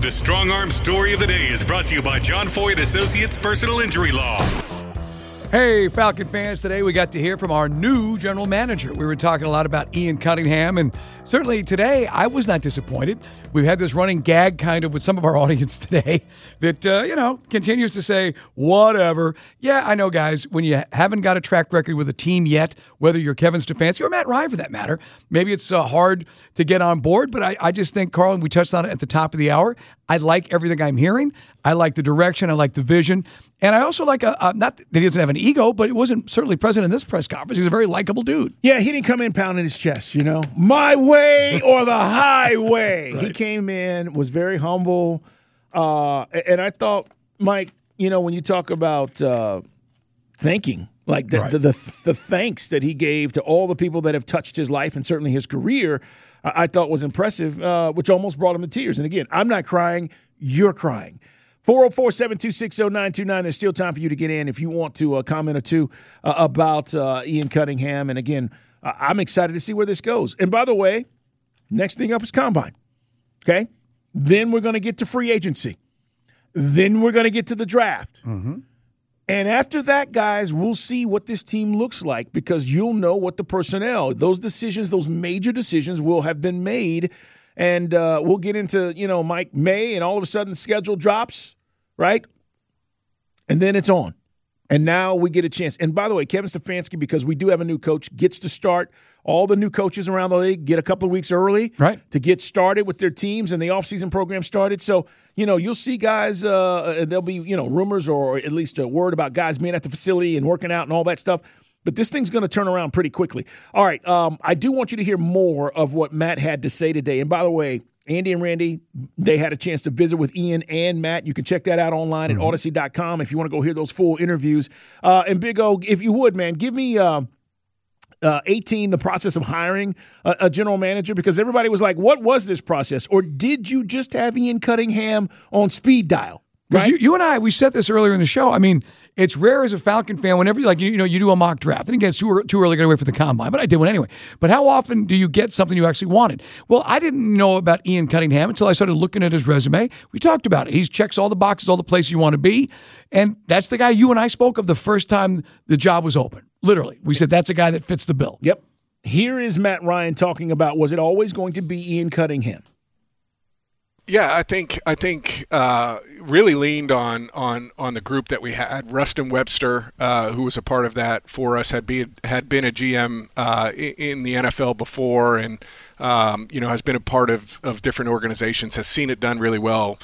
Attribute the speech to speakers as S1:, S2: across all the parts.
S1: The Strong Arm Story of the Day is brought to you by John Foyd Associates Personal Injury Law.
S2: Hey, Falcon fans, today we got to hear from our new general manager. We were talking a lot about Ian Cunningham, and certainly today I was not disappointed. We've had this running gag kind of with some of our audience today that, continues to say, whatever. Yeah, I know, guys, when you haven't got a track record with a team yet, whether you're Kevin Stefanski or Matt Ryan for that matter, maybe it's hard to get on board, but I just think, Carl, and we touched on it at the top of the hour, I like everything I'm hearing. I like the direction. I like the vision. And I also like, not that he doesn't have an ego, but it wasn't certainly present in this press conference. He's a very likable dude.
S3: Yeah, he didn't come in pounding his chest, my way or the highway. Right. He came in, was very humble. And I thought, Mike, when you talk about thanking, like the thanks that he gave to all the people that have touched his life and certainly his career, I thought was impressive, which almost brought him to tears. And again, I'm not crying, you're crying. 404-726-0929. There's still time for you to get in if you want to comment or two about Ian Cunningham. And again, I'm excited to see where this goes. And by the way, next thing up is Combine. Okay? Then we're going to get to free agency. Then we're going to get to the draft. Mm-hmm. And after that, guys, we'll see what this team looks like because you'll know what the personnel, those decisions, those major decisions will have been made. And we'll get into, Mike, May, and all of a sudden the schedule drops, right? And then it's on. And now we get a chance. And by the way, Kevin Stefanski, because we do have a new coach, gets to start. All the new coaches around the league get a couple of weeks early to get started with their teams and the offseason program started. So, you'll see guys, there'll be, rumors or at least a word about guys being at the facility and working out and all that stuff. But this thing's going to turn around pretty quickly. All right, I do want you to hear more of what Matt had to say today. And by the way, Andy and Randy, they had a chance to visit with Ian and Matt. You can check that out online at Odyssey.com if you want to go hear those full interviews. And Big O, if you would, man, give me 18, the process of hiring a general manager, because everybody was like, what was this process? Or did you just have Ian Cunningham on speed dial?
S2: Because you and I, we said this earlier in the show. I mean, it's rare as a Falcon fan whenever you do a mock draft. I think it's too early to wait for the combine, but I did one anyway. But how often do you get something you actually wanted? Well, I didn't know about Ian Cunningham until I started looking at his resume. We talked about it. He checks all the boxes, all the places you want to be. And that's the guy you and I spoke of the first time the job was open. Literally. We said that's a guy that fits the bill.
S3: Yep. Here is Matt Ryan talking about, was it always going to be Ian Cunningham?
S4: Yeah, I think really leaned on the group that we had. Rustin Webster, who was a part of that for us, had been a GM in the NFL before, and has been a part of different organizations, has seen it done really well.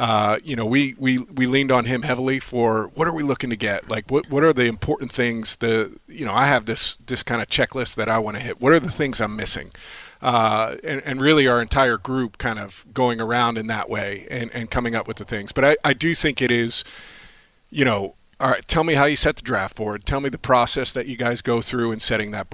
S4: We leaned on him heavily for what are we looking to get? Like what are the important things? I have this kind of checklist that I want to hit. What are the things I'm missing? And really our entire group kind of going around in that way and coming up with the things. But I do think it is, all right, tell me how you set the draft board. Tell me the process that you guys go through in setting that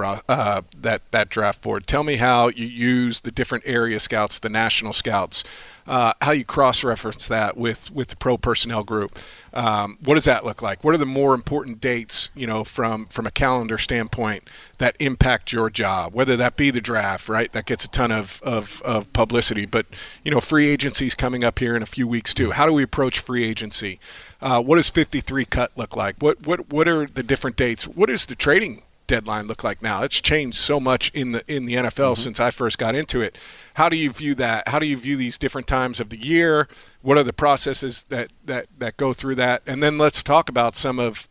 S4: draft board. Tell me how you use the different area scouts, the national scouts, how you cross-reference that with the pro personnel group. What does that look like? What are the more important dates, from a calendar standpoint that impact your job, whether that be the draft, right? That gets a ton of publicity. But, free agency is coming up here in a few weeks too. How do we approach free agency? What does 53 cut look like? What are the different dates? What is the trading deadline look like now? It's changed so much in the NFL since I first got into it. How do you view that? How do you view these different times of the year? What are the processes that go through that? And then let's talk about some of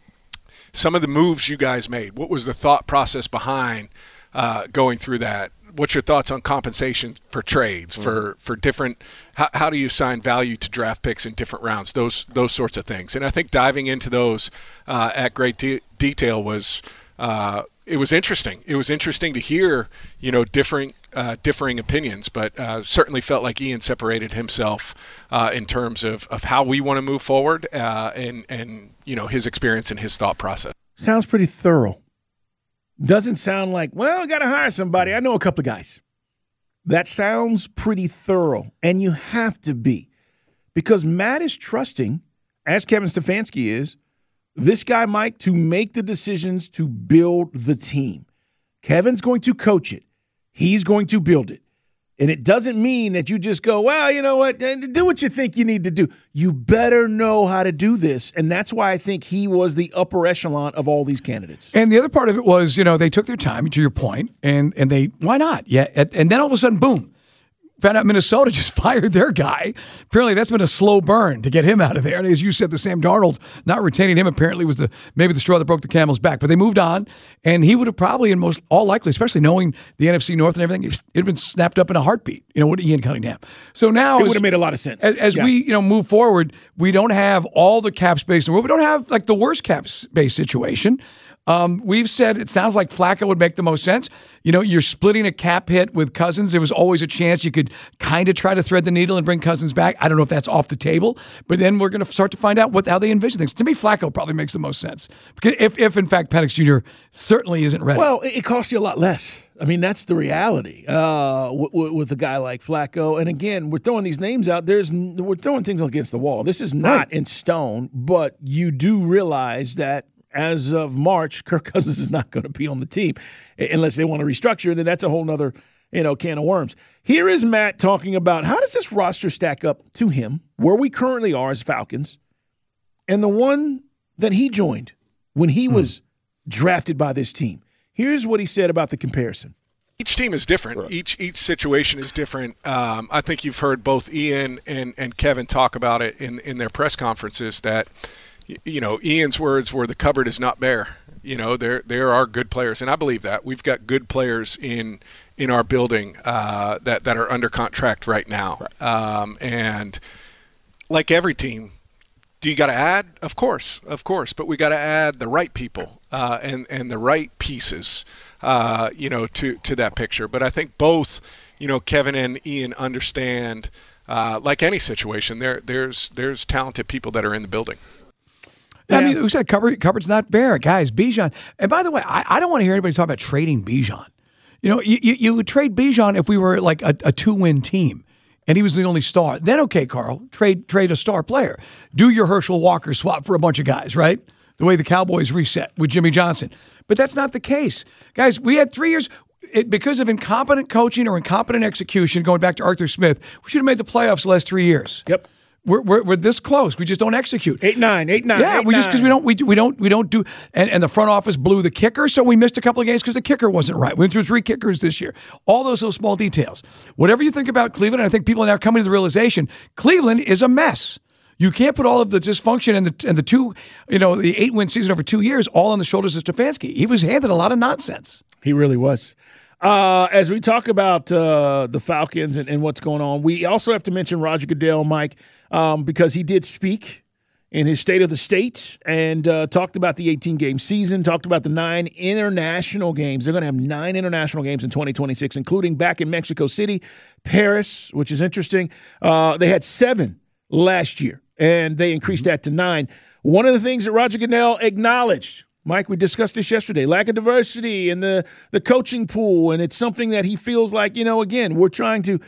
S4: the moves you guys made. What was the thought process behind going through that? What's your thoughts on compensation for trades, for different how do you assign value to draft picks in different rounds, those sorts of things. And I think diving into those at great detail was it was interesting. It was interesting to hear, differing opinions, but certainly felt like Ian separated himself in terms of how we want to move forward and his experience and his thought process.
S3: Sounds pretty thorough. Doesn't sound like, well, I got to hire somebody. I know a couple of guys. That sounds pretty thorough, and you have to be, because Matt is trusting, as Kevin Stefanski is, this guy, Mike, to make the decisions to build the team. Kevin's going to coach it. He's going to build it. And it doesn't mean that you just go, well, you know what, do what you think you need to do. You better know how to do this. And that's why I think he was the upper echelon of all these candidates.
S2: And the other part of it was, they took their time, to your point, and they, why not? Yeah. And then all of a sudden, boom. Found out Minnesota just fired their guy. Apparently, that's been a slow burn to get him out of there. And as you said, the Sam Darnold not retaining him apparently was maybe the straw that broke the camel's back. But they moved on, and he would have probably, in most all likely, especially knowing the NFC North and everything, it'd have been snapped up in a heartbeat. With Ian Cunningham. So now
S3: it would have made a lot of sense.
S2: As we move forward, we don't have all the cap space in the world. We don't have like the worst cap space situation. We've said it sounds like Flacco would make the most sense. You're splitting a cap hit with Cousins. There was always a chance you could kind of try to thread the needle and bring Cousins back. I don't know if that's off the table, but then we're going to start to find out how they envision things. To me, Flacco probably makes the most sense. Because if in fact, Penix Jr. certainly isn't ready.
S3: Well, it costs you a lot less. I mean, that's the reality with a guy like Flacco. And again, we're throwing these names out. We're throwing things against the wall. This is not in stone, but you do realize that as of March, Kirk Cousins is not going to be on the team unless they want to restructure. Then that's a whole nother, can of worms. Here is Matt talking about how does this roster stack up to him, where we currently are as Falcons, and the one that he joined when he was drafted by this team. Here's what he said about the comparison.
S4: Each team is different. Right. Each situation is different. I think you've heard both Ian and Kevin talk about it in their press conferences that – Ian's words were the cupboard is not bare. There are good players, and I believe that. We've got good players in our building that are under contract right now. Right. And like every team, do you got to add? Of course. But we got to add the right people and the right pieces, to that picture. But I think both, Kevin and Ian understand, like any situation, there's talented people that are in the building.
S2: Yeah. I mean, we said cupboard's not bare, guys. Bijan, and by the way, I don't want to hear anybody talk about trading Bijan. You would trade Bijan if we were like a 2-win team, and he was the only star. Then okay, Carl, trade a star player. Do your Herschel Walker swap for a bunch of guys, right? The way the Cowboys reset with Jimmy Johnson, but that's not the case, guys. We had 3 years. Because of incompetent coaching or incompetent execution, going back to Arthur Smith, we should have made the playoffs the last 3 years.
S3: Yep.
S2: We're this close. We just don't execute.
S3: 8-9.
S2: Yeah, we just because we don't do. And the front office blew the kicker, so we missed a couple of games because the kicker wasn't right. We went through 3 kickers this year. All those little small details. Whatever you think about Cleveland, I think people are now coming to the realization Cleveland is a mess. You can't put all of the dysfunction and the 8-win season over 2 years all on the shoulders of Stefanski. He was handed a lot of nonsense.
S3: He really was. As we talk about the Falcons and what's going on, we also have to mention Roger Goodell, Mike, because he did speak in his State of the State and talked about the 18-game season, talked about the 9 international games. They're going to have 9 international games in 2026, including back in Mexico City, Paris, which is interesting. They had 7 last year, and they increased that to 9. One of the things that Roger Goodell acknowledged, Mike, we discussed this yesterday, lack of diversity in the coaching pool, and it's something that he feels like, again, we're trying to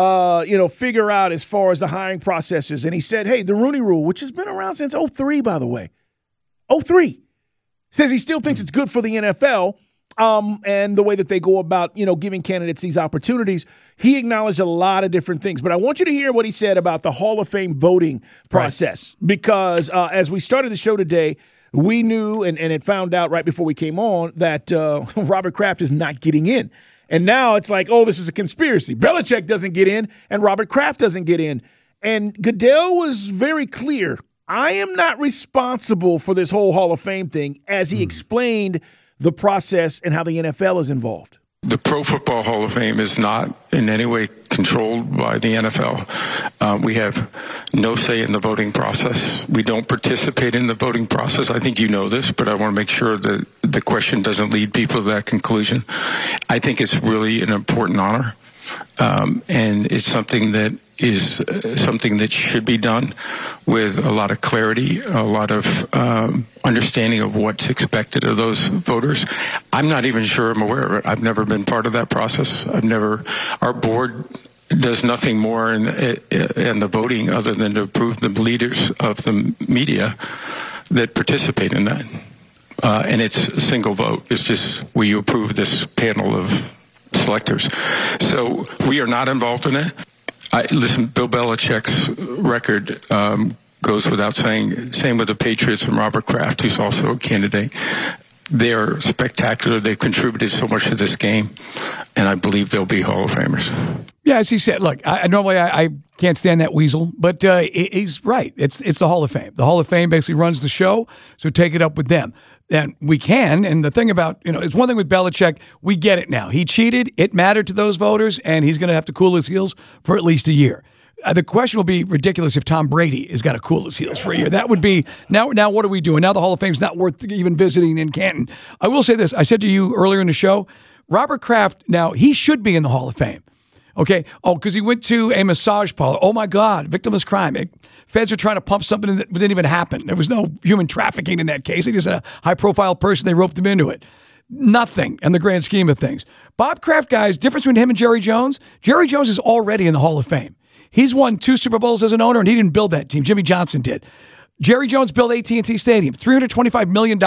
S3: figure out as far as the hiring processes. And he said, hey, the Rooney Rule, which has been around since 2003, by the way. 2003. Says he still thinks it's good for the NFL and the way that they go about, giving candidates these opportunities. He acknowledged a lot of different things. But I want you to hear what he said about the Hall of Fame voting process. Right. Because as we started the show today, we knew and it found out right before we came on that Robert Kraft is not getting in. And now it's like, oh, this is a conspiracy. Belichick doesn't get in and Robert Kraft doesn't get in. And Goodell was very clear. I am not responsible for this whole Hall of Fame thing, as he explained the process and how the NFL is involved.
S5: The Pro Football Hall of Fame is not in any way controlled by the NFL. We have no say in the voting process. We don't participate in the voting process. I think you know this, but I want to make sure that the question doesn't lead people to that conclusion. I think it's really an important honor, and it's something that is something that should be done with a lot of clarity, a lot of understanding of what's expected of those voters. I'm not even sure I'm aware of it. I've never been part of that process. Our board does nothing more in the voting other than to approve the leaders of the media that participate in that. And it's a single vote. It's just, will you approve this panel of selectors. So we are not involved in it. Listen, Bill Belichick's record goes without saying. Same with the Patriots and Robert Kraft, who's also a candidate. They're spectacular. They've contributed so much to this game, and I believe they'll be Hall of Famers.
S2: Yeah, as he said, look, normally I can't stand that weasel, but he's right. It's the Hall of Fame. The Hall of Fame basically runs the show, so take it up with them. And we can, and the thing about, it's one thing with Belichick, we get it now. He cheated, it mattered to those voters, and he's going to have to cool his heels for at least a year. The question will be ridiculous if Tom Brady has got to cool his heels for a year. That would be, now what are we doing? Now the Hall of Fame's not worth even visiting in Canton. I will say this, I said to you earlier in the show, Robert Kraft, now he should be in the Hall of Fame. Okay. Oh, because he went to a massage parlor. Oh, my God. Victimless crime. Feds are trying to pump something that didn't even happen. There was no human trafficking in that case. They just had a high-profile person. They roped him into it. Nothing in the grand scheme of things. Bob Kraft, guys, difference between him and Jerry Jones is already in the Hall of Fame. He's won 2 Super Bowls as an owner, and he didn't build that team. Jimmy Johnson did. Jerry Jones built AT&T Stadium, $325 million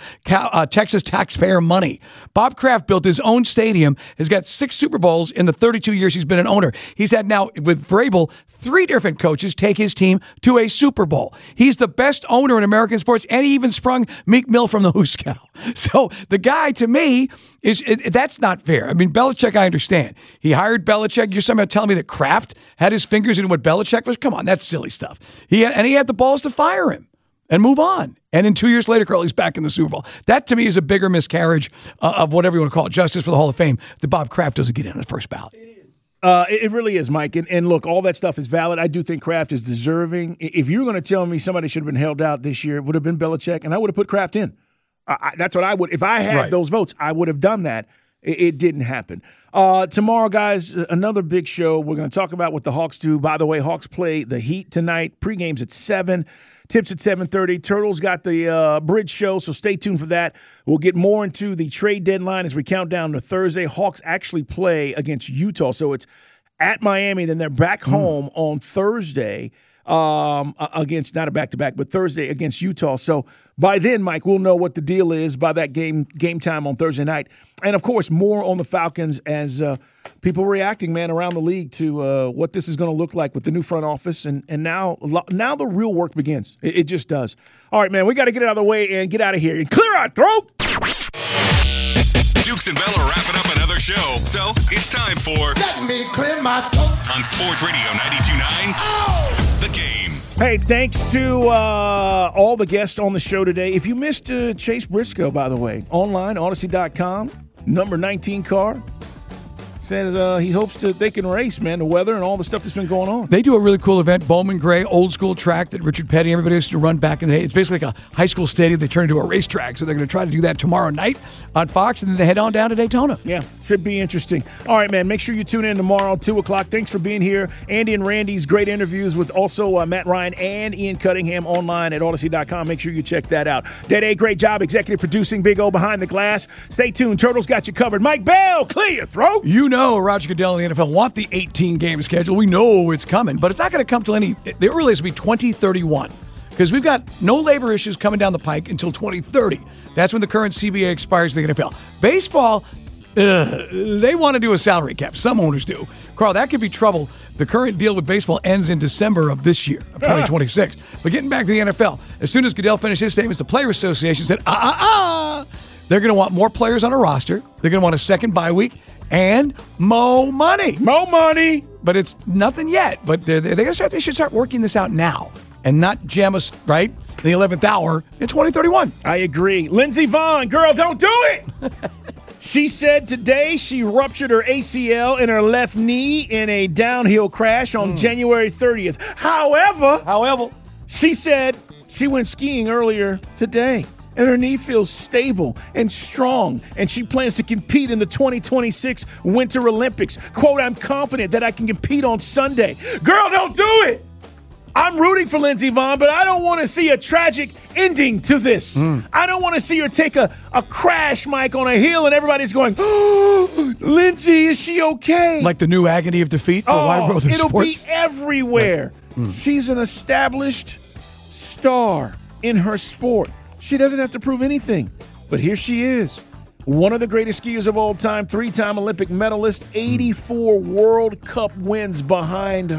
S2: of Texas taxpayer money. Bob Kraft built his own stadium, has got 6 Super Bowls in the 32 years he's been an owner. He's had now, with Vrabel, 3 different coaches take his team to a Super Bowl. He's the best owner in American sports, and he even sprung Meek Mill from the Hooskow. So the guy, to me, that's not fair. I mean, Belichick, I understand. He hired Belichick. You're somehow telling me that Kraft had his fingers in what Belichick was? Come on, that's silly stuff. He had the balls to fire him and move on. And then 2 years later, Curly's back in the Super Bowl. That, to me, is a bigger miscarriage of whatever you want to call it, justice for the Hall of Fame, that Bob Kraft doesn't get in on the first ballot.
S3: It really is, Mike. And look, all that stuff is valid. I do think Kraft is deserving. If you were going to tell me somebody should have been held out this year, it would have been Belichick, and I would have put Kraft in. That's what I would. If I had those votes, I would have done that. It didn't happen. Tomorrow, guys, another big show. We're going to talk about what the Hawks do. By the way, Hawks play the Heat tonight. Pregame's at 7. Tips at 7:30. Turtles got the bridge show, so stay tuned for that. We'll get more into the trade deadline as we count down to Thursday. Hawks actually play against Utah, so it's at Miami. Then they're back home on Thursday against, not a back-to-back, but Thursday against Utah. So by then, Mike, we'll know what the deal is by that game time on Thursday night. And, of course, more on the Falcons as people reacting, man, around the league to what this is going to look like with the new front office. And now the real work begins. It just does. All right, man, we got to get it out of the way and get out of here. And clear our throat.
S1: Dukes and Bell are wrapping up another show, so it's time for
S6: Let Me Clear My Throat
S1: on Sports Radio 92.9, The Game.
S3: Hey, thanks to all the guests on the show today. If you missed Chase Briscoe, by the way, online, Odyssey.com, number 19 car, says he hopes they can race, man, the weather and all the stuff that's been going on.
S2: They do a really cool event, Bowman Gray, old school track that Richard Petty, everybody used to run back in the day. It's basically like a high school stadium. They turn into a racetrack, so they're going to try to do that tomorrow night on Fox, and then they head on down to Daytona.
S3: Yeah, should be interesting. All right, man, make sure you tune in tomorrow, 2 o'clock. Thanks for being here. Andy and Randy's great interviews with also Matt Ryan and Ian Cunningham online at Odyssey.com. Make sure you check that out. Dede, great job executive producing, Big O behind the glass. Stay tuned. Turtles got you covered. Mike Bell, clear your throat.
S2: You know Roger Goodell and the NFL want the 18-game schedule. We know it's coming, but it's not going to come till the earliest will be 2031 because we've got no labor issues coming down the pike until 2030. That's when the current CBA expires for the NFL. Baseball, they want to do a salary cap. Some owners do. Carl, that could be trouble. The current deal with baseball ends in December of this year, of 2026. But getting back to the NFL, as soon as Goodell finished his statements, the Player Association said, they're going to want more players on a roster. They're going to want a second bye week. And more money.
S3: More money.
S2: But it's nothing yet. But they should start working this out now and not jam us, right, in the 11th hour in 2031.
S3: I agree. Lindsey Vonn, girl, don't do it. She said today she ruptured her ACL in her left knee in a downhill crash on January 30th. However, she said she went skiing earlier today. And her knee feels stable and strong, and she plans to compete in the 2026 Winter Olympics. Quote, I'm confident that I can compete on Sunday. Girl, don't do it! I'm rooting for Lindsey Vonn, but I don't want to see a tragic ending to this. I don't want to see her take a crash, Mike, on a hill, and everybody's going, oh, Lindsey, is she okay?
S2: Like the new agony of defeat for Wide World of Sports?
S3: It'll be everywhere. She's an established star in her sport. She doesn't have to prove anything. But here she is, One of the greatest skiers of all time, 3-time Olympic medalist, 84 World Cup wins behind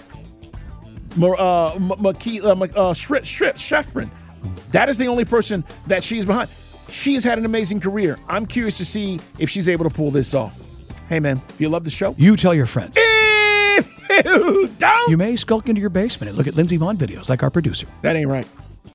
S3: Schifrin. That is the only person that she's behind. She has had an amazing career. I'm curious to see if she's able to pull this off. Hey, man, if you love the show,
S2: You tell your friends.
S3: if you don't,
S2: You may skulk into your basement and look at Lindsey Vonn videos like our producer.
S3: that ain't right.